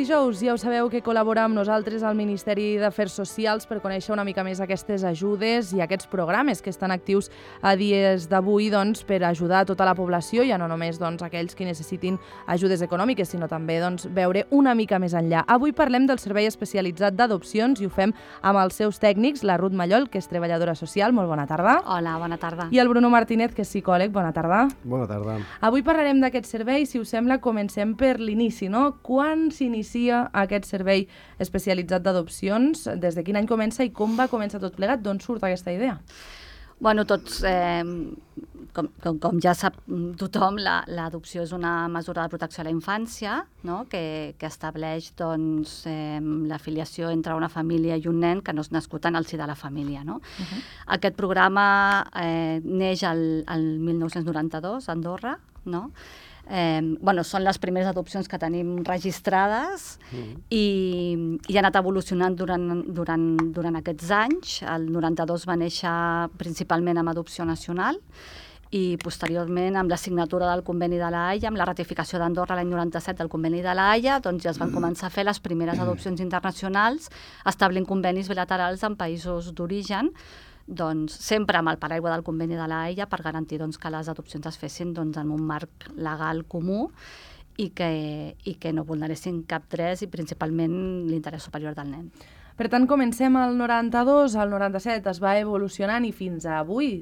dijous ja ho sabeu que col·labora amb nosaltres al Ministeri d'Afers Socials per conèixer una mica més aquestes ajudes i aquests programes que estan actius a dies d'avui per ajudar tota la població, ja no només aquells que necessitin ajudes econòmiques, sinó també veure una mica més enllà. Avui parlem del Servei Especialitzat d'Adopcions i ho fem amb els seus tècnics, la Ruth Mallol, que és treballadora social. Molt bona tarda. Hola, bona tarda. I el Bruno Martínez, que és psicòleg. Bona tarda. Bona tarda. Avui parlarem d'aquest servei. Si us sembla, comencem per l'inici, no? Quan s'inicia aquest servei especialitzat d'adopcions? Des de quin any comença i com va començar tot plegat? D'on surt aquesta idea? Bueno, tots, com ja sap tothom, l'adopció és una mesura de protecció a la infància, no? que estableix la filiació entre una família i un nen que no és nascut en el si de la família. No? Aquest programa neix el 1992 a Andorra, no? Són les primeres adopcions que tenim registrades i ha anat evolucionant durant aquests anys. El 92 va néixer principalment amb adopció nacional i posteriorment amb la signatura del conveni de la Haia, amb la ratificació d'Andorra l'any 97 del conveni de la Haia, ja es van començar a fer les primeres adopcions internacionals, establint convenis bilaterals en països d'origen, sempre amb el paraigua del conveni de la Haia per garantir que les adopcions es fessin en un marc legal comú i que no vulneressin cap dret i principalment l'interès superior del nen. Per tant, comencem al 92, al 97 es va evolucionant i fins a avui,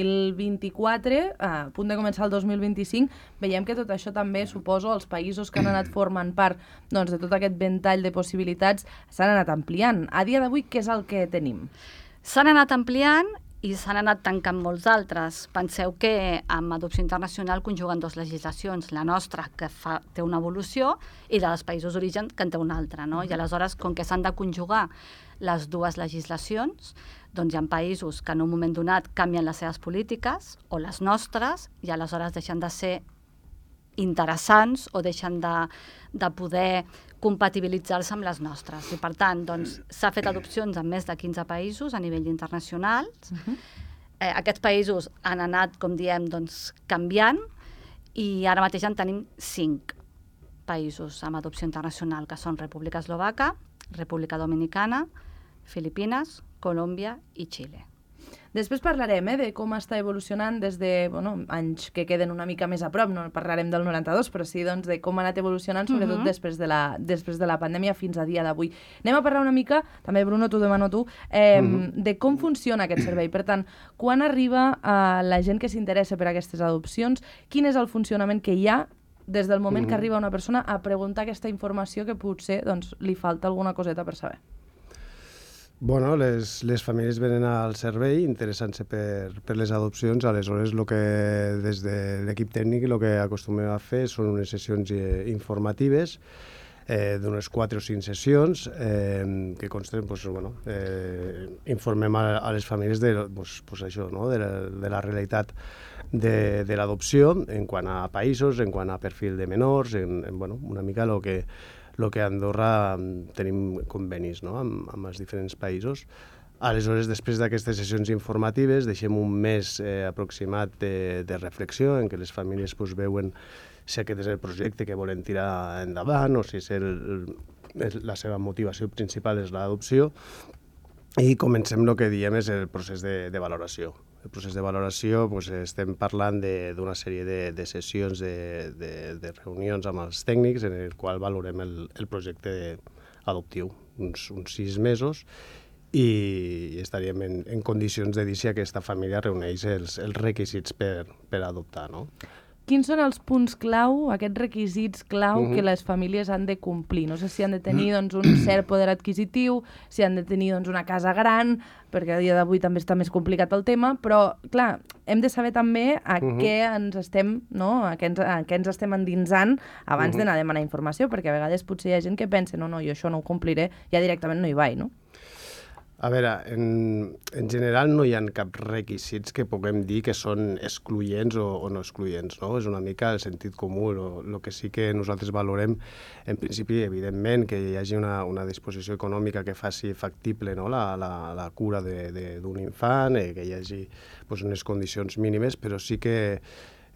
2024, a punt de començar el 2025, veiem que tot això també, suposo, els països que han anat formant part de tot aquest ventall de possibilitats s'han anat ampliant. A dia d'avui, què és el que tenim? S'han anat ampliant i s'han anat tancant molts altres. Penseu que amb adopció internacional conjuguen dues legislacions, la nostra, que té una evolució, i la dels països d'origen, que en té una altra. No? I aleshores, com que s'han de conjugar les dues legislacions, hi ha països que en un moment donat canvien les seves polítiques, o les nostres, i aleshores deixen de ser interessants o deixen de poder compatibilitzar-se amb les nostres. I per tant, s'ha fet adopcions en més de 15 països a nivell internacional. Aquests països han anat, com diem, canviant i ara mateix en tenim 5 països amb adopció internacional, que són República Eslovaca, República Dominicana, Filipines, Colòmbia i Xile. Després parlarem de com està evolucionant des de anys que queden una mica més a prop, no parlarem del 92, però sí de com ha anat evolucionant, sobretot després de la pandèmia fins a dia d'avui. Anem a parlar una mica, també Bruno, t'ho demano tu, de com funciona aquest servei. Per tant, quan arriba la gent que s'interessa per aquestes adopcions, quin és el funcionament que hi ha des del moment que arriba una persona a preguntar aquesta informació que potser li falta alguna coseta per saber? Bueno, les famílies venen al servei interessant-se per les adopcions, aleshores des de l'equip tècnic el que acostumem a fer són unes sessions informatives d'unes 4 o 5 sessions que consten, informem a les famílies de la realitat de l'adopció en quant a països, en quant a perfil de menors, una mica el que a Andorra tenim convenis amb els diferents països. Aleshores, després d'aquestes sessions informatives, deixem un mes aproximat de reflexió en què les famílies veuen si aquest és el projecte que volen tirar endavant o si la seva motivació principal és l'adopció i comencem el que diem és el procés de valoració. El procés de valoració estem parlant d'una sèrie de sessions, de reunions amb els tècnics en el qual valorem el projecte adoptiu, uns 6 mesos, i estaríem en condicions de dir si aquesta família reuneix els requisits per adoptar, no? Quins són els punts clau, aquests requisits clau que les famílies han de complir? No sé si han de tenir un cert poder adquisitiu, si han de tenir una casa gran, perquè a dia d'avui també està més complicat el tema, però, clar, hem de saber també a què ens estem, a què ens estem endinsant abans d'anar a demanar informació, perquè a vegades potser hi ha gent que pensa no, jo això no ho compliré, ja directament no hi vaig, no? A veure, en general no hi ha cap requisits que puguem dir que són excloents o no excloents, no? És una mica el sentit comú. El que sí que nosaltres valorem, en principi, evidentment, que hi hagi una disposició econòmica que faci factible la cura d'un infant, que hi hagi unes condicions mínimes, però sí que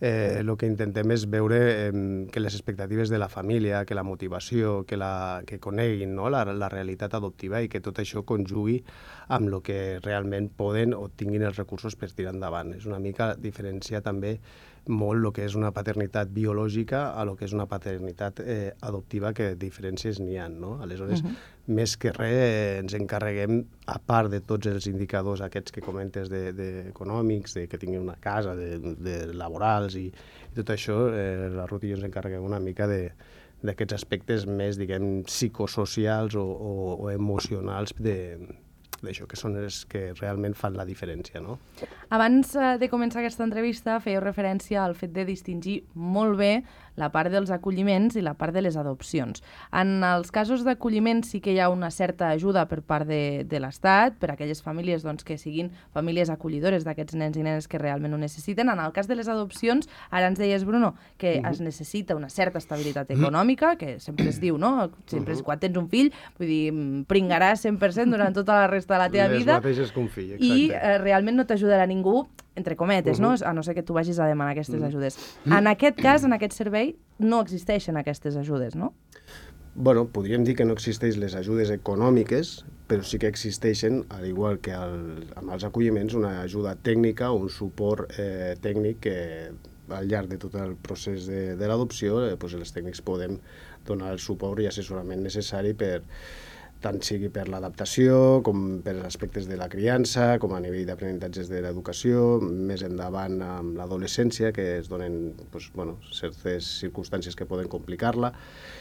el que intentem és veure que les expectatives de la família, que la motivació, que coneguin, no? la realitat adoptiva i que tot això conjugui amb el que realment poden o tinguin els recursos per tirar endavant. És una mica diferenciar també molt el que és una paternitat biològica a el que és una paternitat adoptiva, que diferències n'hi ha, no? Aleshores, més que res, ens encarreguem, a part de tots els indicadors aquests que comentes econòmics, que tinguin una casa, de laborals i tot això, la Ruth i jo ens encarreguem una mica d'aquests aspectes més, diguem, psicosocials o emocionals d'això, que són els que realment fan la diferència, no? Abans de començar aquesta entrevista fèieu referència al fet de distingir molt bé la part dels acolliments i la part de les adopcions. En els casos d'acolliment sí que hi ha una certa ajuda per part de l'Estat, per a aquelles famílies doncs, que siguin famílies acollidores d'aquests nens i nenes que realment ho necessiten. En el cas de les adopcions, ara ens deies, Bruno, que es necessita una certa estabilitat econòmica, que sempre es diu, no? Sempre quan tens un fill, vull dir, pringaràs 100% durant tota la resta de la teva vida. Les mateixes que un fill, exacte. I realment no t'ajudarà ningú, entre cometes, no? A no ser que tu vagis a demanar aquestes ajudes. En aquest cas, en aquest servei, no existeixen aquestes ajudes, no? Bueno, podríem dir que no existeixen les ajudes econòmiques, però sí que existeixen, al igual que amb els acolliments, una ajuda tècnica o un suport tècnic que al llarg de tot el procés de l'adopció els tècnics podem donar el suport i assessorament necessari tant sigui per l'adaptació, com per aspectes de la criança, com a nivell d'aprenentatges de l'educació, més endavant amb l'adolescència, que es donen certes circumstàncies que poden complicar-la,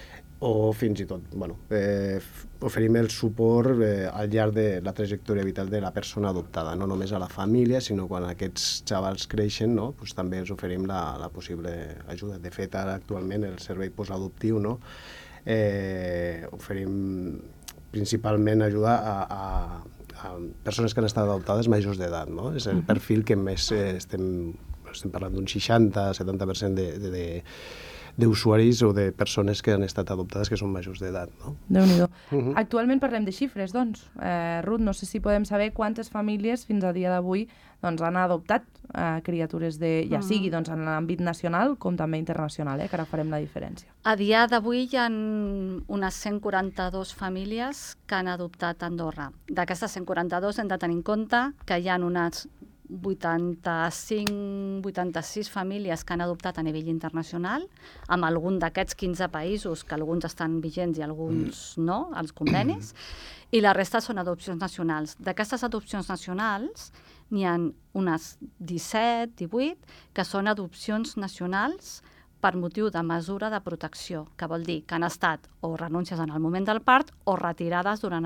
o fins i tot oferim el suport al llarg de la trajectòria vital de la persona adoptada, no només a la família, sinó quan aquests xavals creixen, no? També els oferim la possible ajuda. De fet, ara actualment el servei postadoptiu oferim principalment ajuda a persones que han estat adoptades majors d'edat, no? És el perfil que més estem parlant d'un 60-70% d'usuaris o de persones que han estat adoptades que són majors d'edat, no? Déu-n'hi-do. Actualment parlem de xifres, doncs. Ruth, no sé si podem saber quantes famílies fins a dia d'avui han adoptat criatures ja sigui en l'àmbit nacional com també internacional, que ara farem la diferència. A dia d'avui hi ha unes 142 famílies que han adoptat a Andorra. D'aquestes 142 hem de tenir en compte que hi ha unes 85-86 famílies que han adoptat a nivell internacional, amb algun d'aquests 15 països, que alguns estan vigents i alguns no, els convenis, i la resta són adopcions nacionals. D'aquestes adopcions nacionals n'hi ha unes 17-18 que són adopcions nacionals per motiu de mesura de protecció, que vol dir que han estat o renúncies en el moment del part o retirades durant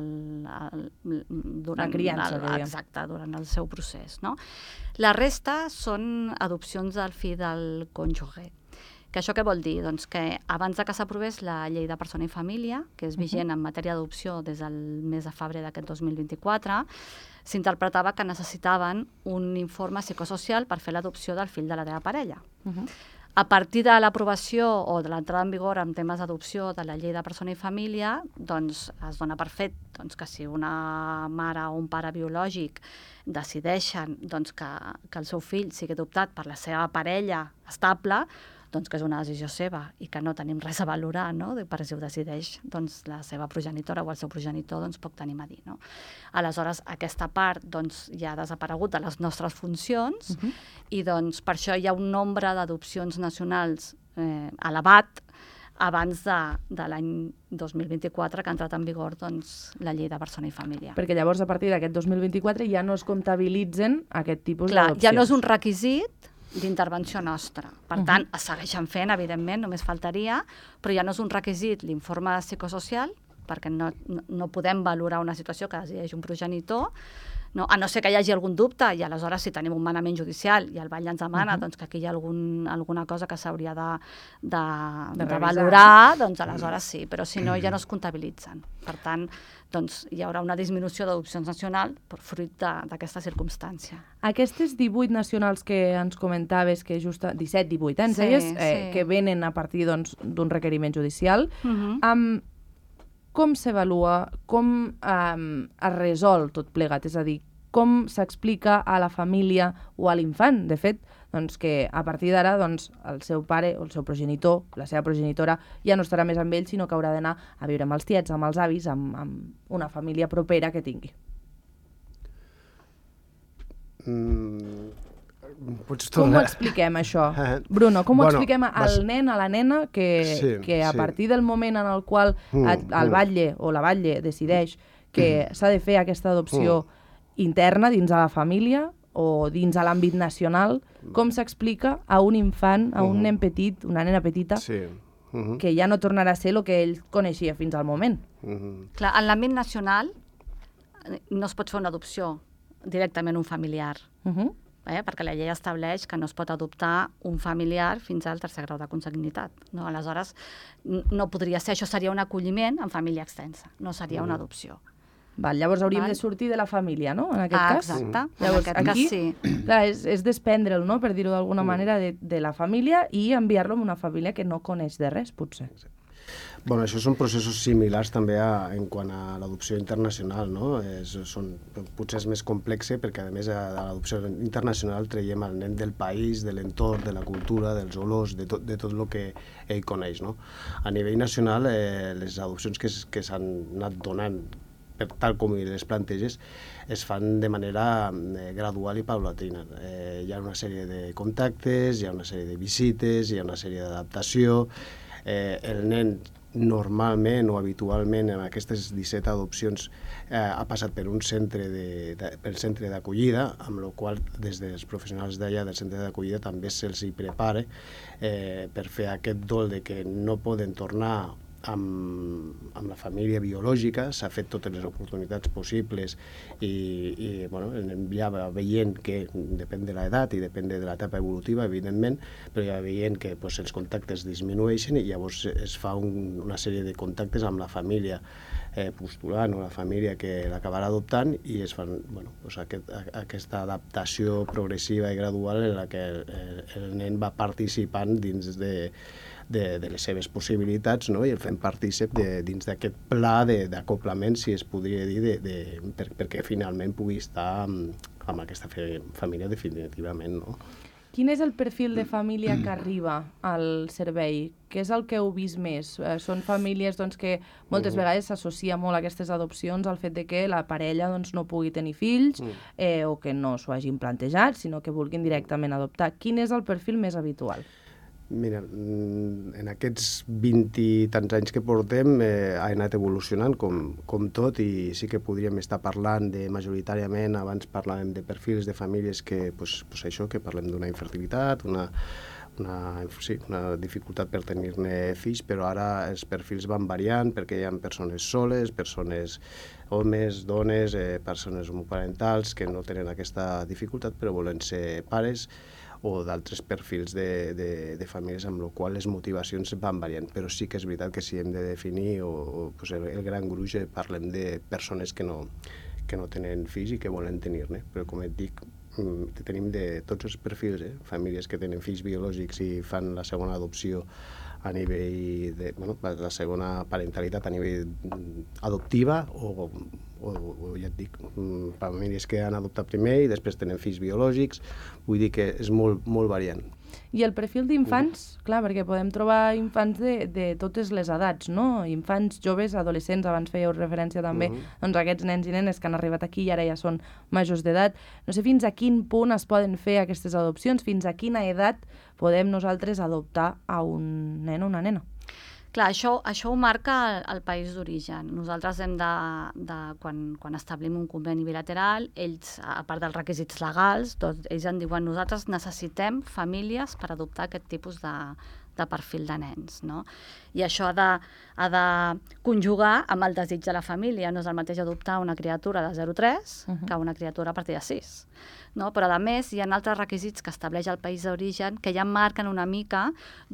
la criança, durant el seu procés, no? La resta són adopcions del fill del cònjuge. Que això què vol dir? Doncs que abans que s'aprovés la llei de persona i família, que és vigent en matèria d'adopció des del mes de febrer d'aquest 2024, s'interpretava que necessitaven un informe psicosocial per fer l'adopció del fill de la teva parella. A partir de l'aprovació o de l'entrada en vigor en temes d'adopció de la llei de persona i família, doncs es dona per fet que si una mare o un pare biològic decideixen que el seu fill sigui adoptat per la seva parella estable, doncs que és una decisió seva i que no tenim res a valorar, no? Per si ho decideix la seva progenitora o el seu progenitor, poc tenim a dir, no? Aleshores, aquesta part ja ha desaparegut de les nostres funcions i per això hi ha un nombre d'adopcions nacionals elevat abans de l'any 2024, que ha entrat en vigor la llei de persona i família. Perquè llavors, a partir d'aquest 2024, ja no es comptabilitzen aquest tipus d'adopcions. Clar, ja no és un requisit d'intervenció nostra. Per tant, es segueixen fent, evidentment, només faltaria, però ja no és un requisit l'informe psicosocial, perquè no podem valorar una situació que decideix un progenitor, a no ser que hi hagi algun dubte, i aleshores si tenim un manament judicial i el Vall ens demana que aquí hi ha alguna cosa que s'hauria de valorar, doncs aleshores sí, però si no ja no es comptabilitzen. Per tant, hi haurà una disminució d'adopcions nacionals fruit d'aquesta circumstància. Aquestes 18 nacionals que ens comentaves, que just 17-18, ens deies, que venen a partir d'un requeriment judicial, com s'avalua, com es resol tot plegat? És a dir, com s'explica a la família o a l'infant, de fet, doncs, que a partir d'ara doncs, el seu pare o el seu progenitor, la seva progenitora, ja no estarà més amb ell, sinó que haurà d'anar a viure amb els tiets, amb els avis, amb una família propera que tingui. Com ho expliquem, això? Bruno, com ho expliquem al nen, a la nena, que a partir del moment en el qual el batlle o la batlle decideix que s'ha de fer aquesta adopció interna dins de la família o dins de l'àmbit nacional, com s'explica a un infant, a un nen petit, una nena petita, que ja no tornarà a ser el que ell coneixia fins al moment? Clar, en l'àmbit nacional no es pot fer una adopció directament un familiar, perquè la llei estableix que no es pot adoptar un familiar fins al tercer grau de consanguinitat. No? Aleshores, no podria ser, això seria un acolliment en família extensa, no seria una adopció. Llavors hauríem de sortir de la família, no?, en aquest cas. Exacte, llavors, en aquest cas sí. Clar, és desprendre'l, no?, per dir-ho d'alguna manera, de la família i enviar-lo a una família que no coneix de res, potser. Bueno, això són processos similars també en quant a l'adopció internacional, no? Potser és més complex perquè, a més, a l'adopció internacional traiem el nen del país, de l'entorn, de la cultura, dels olors, de tot el que ell coneix, no? A nivell nacional, les adopcions que s'han anat donant, tal com les planteges, es fan de manera gradual i paulatina. Hi ha una sèrie de contactes, hi ha una sèrie de visites, hi ha una sèrie d'adaptació. El nen normalment o habitualment en aquestes 17 adopcions ha passat per un centre d'acollida, amb la qual des dels professionals d'allà del centre d'acollida també se'ls prepara per fer aquest dol de que no poden tornar amb la família biològica. S'ha fet totes les oportunitats possibles i bueno, el nen ja va veient que depèn de l'edat i depèn de l'etapa evolutiva, evidentment, però ja va veient que els contactes disminueixen i llavors es fa una sèrie de contactes amb la família postulant o la família que l'acabarà adoptant i es fan aquesta adaptació progressiva i gradual en la que el nen va participant dins de les seves possibilitats, no? I el fem partícip dins d'aquest pla d'acoplament, si es podria dir, perquè finalment pugui estar amb aquesta família definitivament, no? Quin és el perfil de família que arriba al servei? Què és el que heu vist més? Són famílies que moltes vegades s'associa molt a aquestes adopcions al fet de que la parella no pugui tenir fills o que no s'ho hagin plantejat, sinó que vulguin directament adoptar. Quin és el perfil més habitual? Mira, en aquests 20 i tants anys que portem ha anat evolucionant com tot i sí que podríem estar parlant de majoritàriament, abans parlàvem de perfils de famílies que, això, que parlem d'una infertilitat, una dificultat per tenir-ne fills, però ara els perfils van variant perquè hi ha persones soles, persones homes, dones, persones homoparentals que no tenen aquesta dificultat però volen ser pares, o d'altres perfils de famílies amb el qual les motivacions van variant. Però sí que és veritat que si hem de definir el gran gruix parlem de persones que no tenen fills i que volen tenir-ne. Però com et dic, tenim de tots els perfils, famílies que tenen fills biològics i fan la segona adopció a nivell de la segona parentalitat a nivell adoptiva o ja et dic, famílies que han adoptat primer i després tenen fills biològics, vull dir que és molt, molt variant. I el perfil d'infants, clar, perquè podem trobar infants de totes les edats, no? Infants, joves, adolescents, abans fèieu referència també a aquests nens i nenes que han arribat aquí i ara ja són majors d'edat. No sé fins a quin punt es poden fer aquestes adopcions, fins a quina edat podem nosaltres adoptar a un nen o una nena. Clar, això ho marca el país d'origen. Nosaltres hem quan establim un conveni bilateral, ells, a part dels requisits legals, ells en diuen nosaltres necessitem famílies per adoptar aquest tipus de perfil de nens, no? I això ha de conjugar amb el desig de la família. No és el mateix adoptar una criatura de 0,3 que una criatura a partir de 6. No? Però, a més, hi ha altres requisits que estableix el país d'origen que ja marquen una mica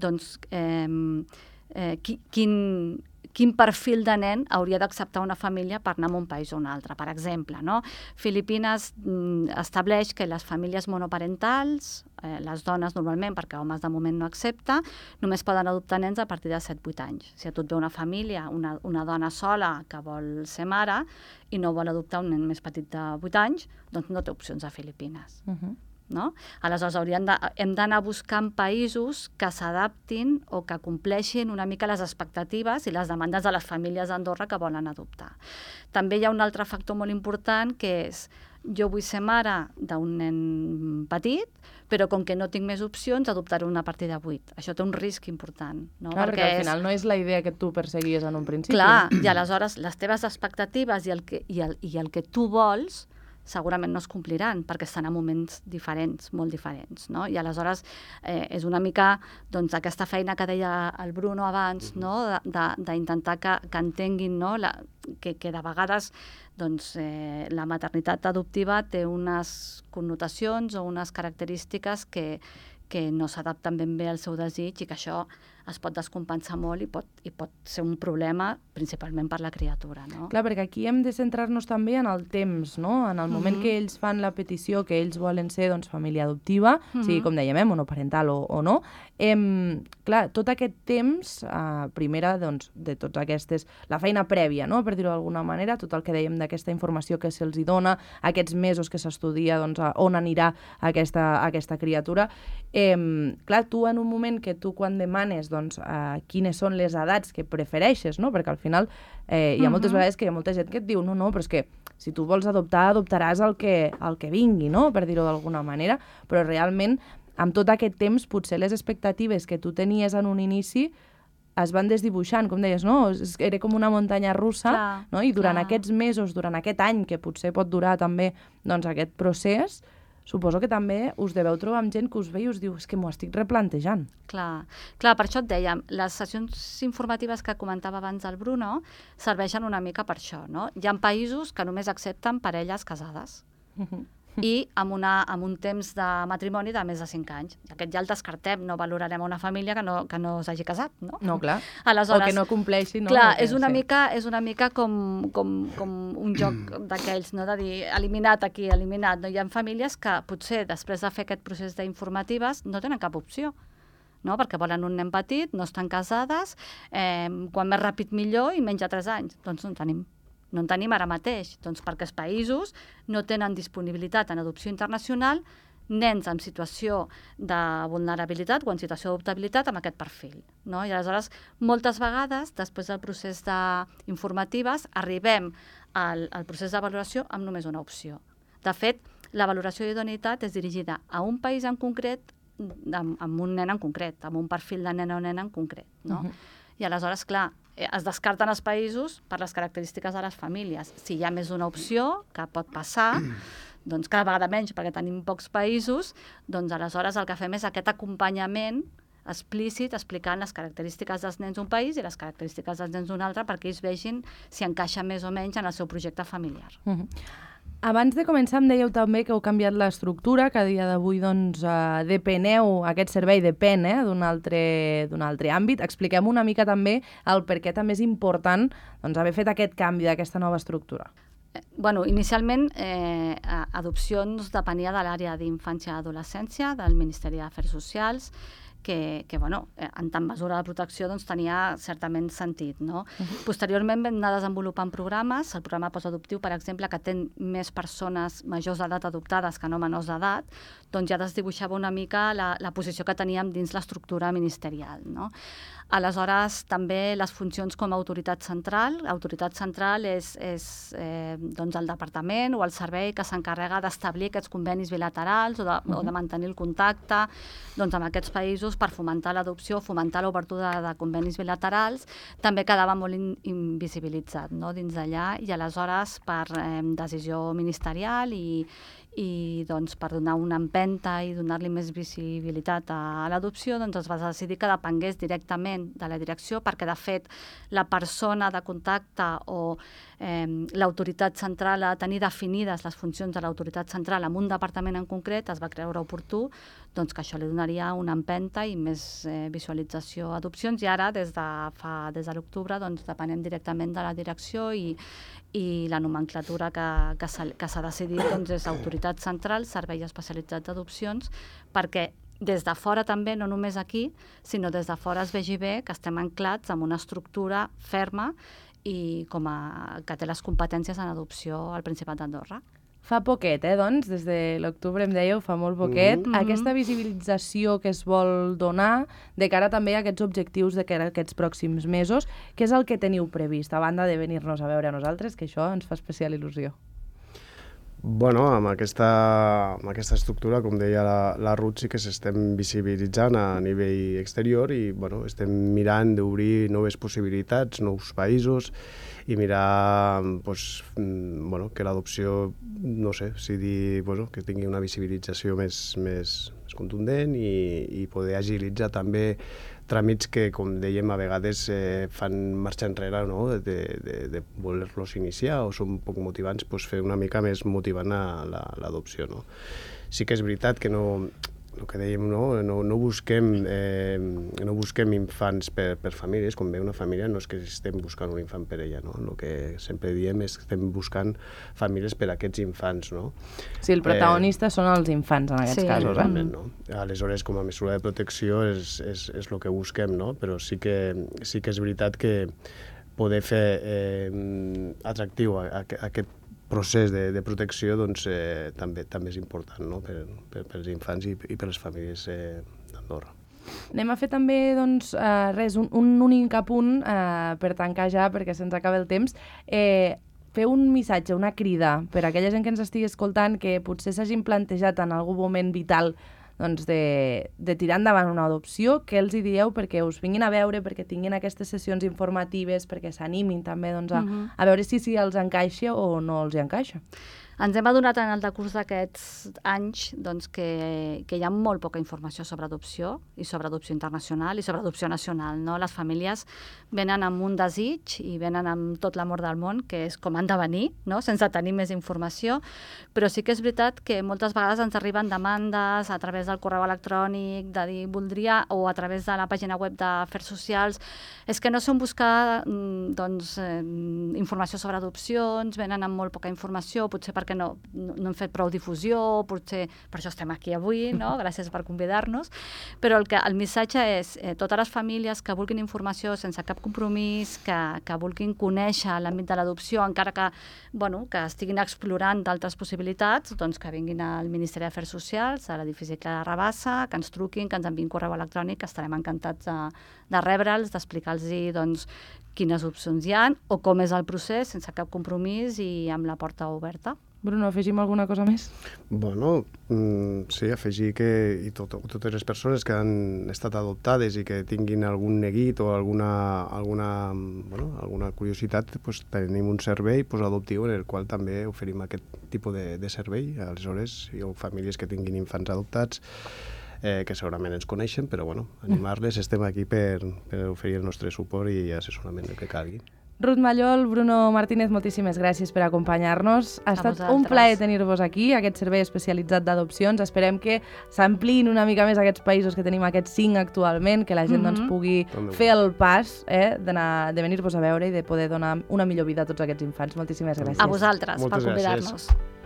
quin perfil de nen hauria d'acceptar una família per anar a un país o un altre. Per exemple, no? Filipines estableix que les famílies monoparentals, les dones normalment, perquè homes de moment no accepta, només poden adoptar nens a partir de 7-8 anys. Si a tu et ve una família, una dona sola que vol ser mare i no vol adoptar un nen més petit de 8 anys, doncs no té opcions a Filipines. no? Aleshores, hem d'anar buscant països que s'adaptin o que compleixin una mica les expectatives i les demandes de les famílies d'Andorra que volen adoptar. També hi ha un altre factor molt important, que és: jo vull ser mare d'un nen petit, però com que no tinc més opcions, adoptaré una a partir de 8. Això té un risc important. No? Clar, perquè al final no és la idea que tu perseguies en un principi. Clar, i aleshores les teves expectatives i el que tu vols segurament no es compliran, perquè estan en moments diferents, molt diferents. No? I aleshores és una mica doncs, aquesta feina que deia el Bruno abans, no? d'intentar que entenguin, no? que de vegades doncs, la maternitat adoptiva té unes connotacions o unes característiques que no s'adapten ben bé al seu desig i que això es pot descompensar molt i pot ser un problema principalment per la criatura. No? Clar, perquè aquí hem de centrar-nos també en el temps, no? En el moment que ells fan la petició, que ells volen ser doncs, família adoptiva, sigui com dèiem, monoparental o no. Clar, tot aquest temps, primera, doncs, de totes aquestes, la feina prèvia, no? Per dir-ho d'alguna manera, tot el que dèiem d'aquesta informació que se'ls dona, aquests mesos que s'estudia doncs, on anirà aquesta criatura. Clar, tu en un moment que tu quan demanes doncs, quines són les edats que prefereixes, no? Perquè al final hi ha moltes vegades que hi ha molta gent que et diu no, però és que si tu vols adoptar, adoptaràs el que vingui, no? Per dir-ho d'alguna manera, però realment amb tot aquest temps potser les expectatives que tu tenies en un inici es van desdibuixant, com deies, no? Era com una muntanya russa, no? I durant aquests mesos, durant aquest any, que potser pot durar també doncs, aquest procés, suposo que també us deveu trobar amb gent que us ve i us diu és que m'ho estic replantejant. Clar, per això et dèiem, les sessions informatives que comentava abans el Bruno serveixen una mica per això, no? Hi ha països que només accepten parelles casades i amb un temps de matrimoni de més de 5 anys. Aquest ja el descartem, no valorarem una família que no s'hagi casat, no? No, clar. Aleshores, o que no compleixi, no? Clar, és una mica com un joc d'aquells, no? De dir, eliminat aquí, eliminat. No? Hi ha famílies que potser després de fer aquest procés d'informatives no tenen cap opció, no? Perquè volen un nen petit, no estan casades, quan més ràpid millor i menys de 3 anys. Doncs no en tenim ara mateix, doncs perquè els països no tenen disponibilitat en adopció internacional nens en situació de vulnerabilitat o en situació d'adoptabilitat amb aquest perfil. No? I aleshores, moltes vegades, després del procés d'informatives, arribem al procés de valoració amb només una opció. De fet, la valoració d'idoneïtat és dirigida a un país en concret, amb un nen en concret, amb un perfil de nen o nena en concret. No? I aleshores, clar, es descarten els països per les característiques de les famílies. Si hi ha més d'una opció, que pot passar, doncs cada vegada menys, perquè tenim pocs països, doncs aleshores el que fem és aquest acompanyament explícit explicant les característiques dels nens d'un país i les característiques dels nens d'un altre perquè ells vegin si encaixa més o menys en el seu projecte familiar. Abans de començar em dèieu també que heu canviat l'estructura, que a dia d'avui doncs, depeneu, aquest servei depèn d'un altre àmbit. Expliquem una mica també el per què també és important doncs, haver fet aquest canvi d'aquesta nova estructura. Bueno, inicialment, Adopcions depenia de l'àrea d'infància i adolescència del Ministeri d'Afers Socials, que en tant mesura de protecció doncs, tenia certament sentit. No? Posteriorment vam anar desenvolupant programes, el programa postadoptiu, per exemple, que té més persones majors d'edat adoptades que no menors d'edat, doncs ja desdibuixava una mica la posició que teníem dins l'estructura ministerial. No? Aleshores, també les funcions com a autoritat central. L'autoritat central és doncs el departament o el servei que s'encarrega d'establir aquests convenis bilaterals o de mantenir el contacte doncs, amb aquests països per fomentar l'adopció, fomentar l'obertura de convenis bilaterals. També quedava molt invisibilitzat, no? Dins d'allà, i aleshores per decisió ministerial i doncs, per donar una empenta i donar-li més visibilitat a l'adopció, doncs es va decidir que depengués directament de la direcció, perquè de fet la persona de contacte o l'autoritat central ha de tenir definides les funcions de l'autoritat central en un departament en concret, es va creure oportú doncs, que això li donaria una empenta i més visualització a adopcions, i ara des de l'octubre doncs, depenem directament de la direcció i la nomenclatura que s'ha decidit doncs, és autoritat central, servei especialitzat d'adopcions, perquè des de fora també, no només aquí, sinó des de fora es vegi bé que estem anclats amb una estructura ferma i que té les competències en adopció al Principat d'Andorra. Fa poquet, doncs, des de l'octubre em dèieu, fa molt poquet, aquesta visibilització que es vol donar de cara també a aquests objectius de cara a aquests pròxims mesos, què és el que teniu previst, a banda de venir-nos a veure a nosaltres, que això ens fa especial il·lusió? Bueno, amb aquesta estructura, com deia la Ruth, sí que s'estem visibilitzant a nivell exterior i bueno, estem mirant d'obrir noves possibilitats, nous països i mirar bueno, que l'adopció, no sé, bueno, que tingui una visibilització més contundent i poder agilitzar també tràmits que, com dèiem, a vegades fan marxa enrere, no? de voler-los iniciar o són poc motivants, fer una mica més motivant l'adopció. No? Sí que és veritat que el que dèiem, no busquem infants per famílies, com ve una família, no és que estem buscant un infant per ella, no? El que sempre diem és que estem buscant famílies per a aquests infants, no? Sí, el protagonista són els infants en aquests casos, realment, no? Aleshores, com a mesura de protecció és el que busquem, no? Però sí que és veritat que poder fer atractiu aquest procés de protecció doncs, també és important, no? per als infants i per les famílies d'Andorra. Anem a fer també doncs, un únic apunt per tancar ja, perquè se'ns acaba el temps. Fer un missatge, una crida per a aquella gent que ens estigui escoltant que potser s'hagin plantejat en algun moment vital doncs, de tirar endavant una adopció, què els hi dieu perquè us vinguin a veure, perquè tinguin aquestes sessions informatives, perquè s'animin també doncs, a veure si els encaixa o no els hi encaixa? Ens hem adonat en el decurs d'aquests anys doncs, que hi ha molt poca informació sobre adopció i sobre adopció internacional i sobre adopció nacional. No? Les famílies venen amb un desig i venen amb tot l'amor del món, que és com han de venir, no? Sense tenir més informació, però sí que és veritat que moltes vegades ens arriben demandes a través del correu electrònic, de dir voldria, o a través de la pàgina web d'Afers Socials, és que no sé on buscar informació sobre adopcions, venen amb molt poca informació, potser perquè no hem fet prou difusió, potser per això estem aquí avui, no? Gràcies per convidar-nos, però el missatge és totes les famílies que vulguin informació sense cap compromís, que vulguin conèixer l'àmbit de l'adopció, encara que estiguin explorant d'altres possibilitats, doncs que vinguin al Ministeri d'Afers Socials, a l'edifici Clara Rabassa, que ens truquin, que ens enviïn correu electrònic, que estarem encantats de rebre'ls, d'explicar-los doncs, quines opcions hi ha o com és el procés, sense cap compromís i amb la porta oberta. Bruno, afegim alguna cosa més? Bueno, sí, afegir que totes les persones que han estat adoptades i que tinguin algun neguit o alguna curiositat, doncs tenim un servei adoptiu en el qual també oferim aquest tipus de servei. Aleshores, hi ha famílies que tinguin infants adoptats que segurament ens coneixen, però animar-les, estem aquí per oferir el nostre suport i assessorament el que calgui. Ruth Mallol, Bruno Martínez, moltíssimes gràcies per acompanyar-nos. Ha estat un plaer tenir-vos aquí, aquest servei especialitzat d'adopcions. Esperem que s'ampliïn una mica més aquests països que tenim, aquests 5 actualment, que la gent doncs, pugui fer el pas de venir-vos a veure i de poder donar una millor vida a tots aquests infants. Moltíssimes gràcies. A vosaltres per convidar-nos.